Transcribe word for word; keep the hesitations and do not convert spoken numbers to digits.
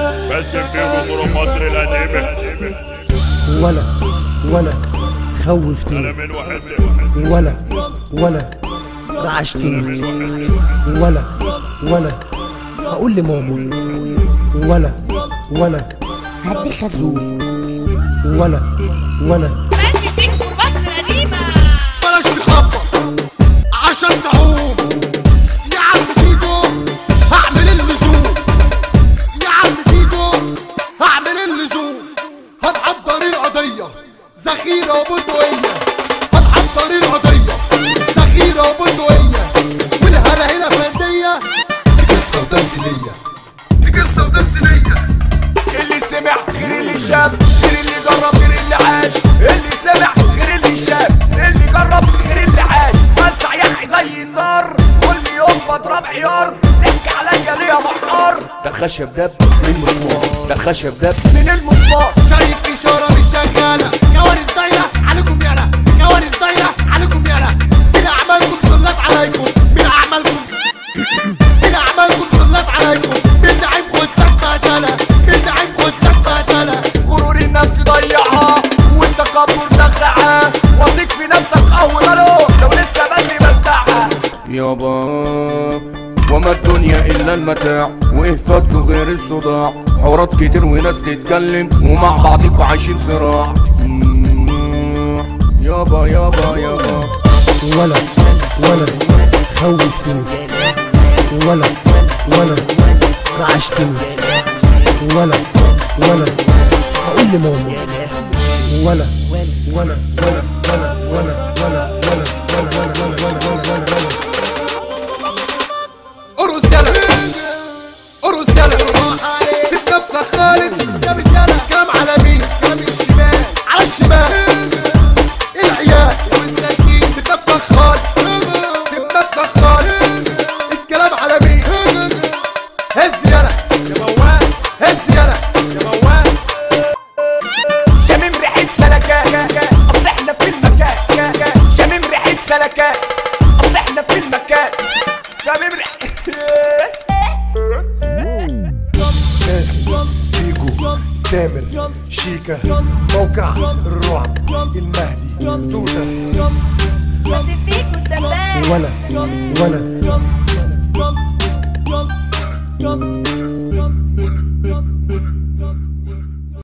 باسم فيكو جروب مصر القديمة. ولا ولا خوفتني انا من واحد ولا ولا رعشتني ولا ولا هقول لماما ولا ولا هدي خازوق ولا ولا باسم فيكو جروب مصر القديمة. بلاش تخبط عشان تعوم يا عم فيكو، هعمل اللزوم يا عم فيكو، هعمل اللزوم. هنحضر القضية ذخيرة بندقية، هنحضر القضية ذخيرة بندقية، والهلا هنا فندية. دي قصة وتمثيلية، دي قصة وتمثيلية. اللي سمع غير اللي شاف، غير اللي جرب غير اللي عاش. اللي سمع غير اللي شاف، اللي جرب غير اللي عاش. بلسع يحي زي النار، كل يوم بضرب عيار. تحكي عليا ليه يا محار؟ ده الخشب دب من المسمار، ده الخشب دب من المسمار. شايف إشارة مش شغالة، كوارث دايرة عليكم يالا، كوارث دايرة عليكم يالا. من أعمالكم صلت عليكم، من أعمالكم من أعمالكم صلت عليكم. من عيب خدتك بقتلة، من عيب خدتك بقتلة. غرور النفس ضيعها والتكبر دخعها، واثق في نفسك أول ألو لو لسه بدري بدعها. يابا وما الدنيا إلا المتاع، وإيه فضل غير الصداع. حوارات كتير وناس تتكلم، ومع بعضكوا عايشين صراع. يابا يابا يابا ولا ولا خوفتني ولا ولا رعشتني ولا ولا هقول لماما ولا ولا ولا ولا ولا ولا ولا ولا ولا ولا ولا ولا ولا ارقص يالا، ارقص يالا، سيب نفسك خالص يا بنت يالا. كلام على مين؟ كلام الشمال على الشمال. العيال والسكين سيب نفسك خالص، سيب نفسك خالص. الكلام على مين؟ هز يالا يا موال، هز يالا يا موال. شامم ريحة سلكات، اصل احنا في المكان. شامم ريحة سلكات، اصل احنا في المكان. شامم ريحة باسم فيكو تامر شيكا، موقع الرعب المهدي توتة. باسم فيكو الدباب. ولا ولا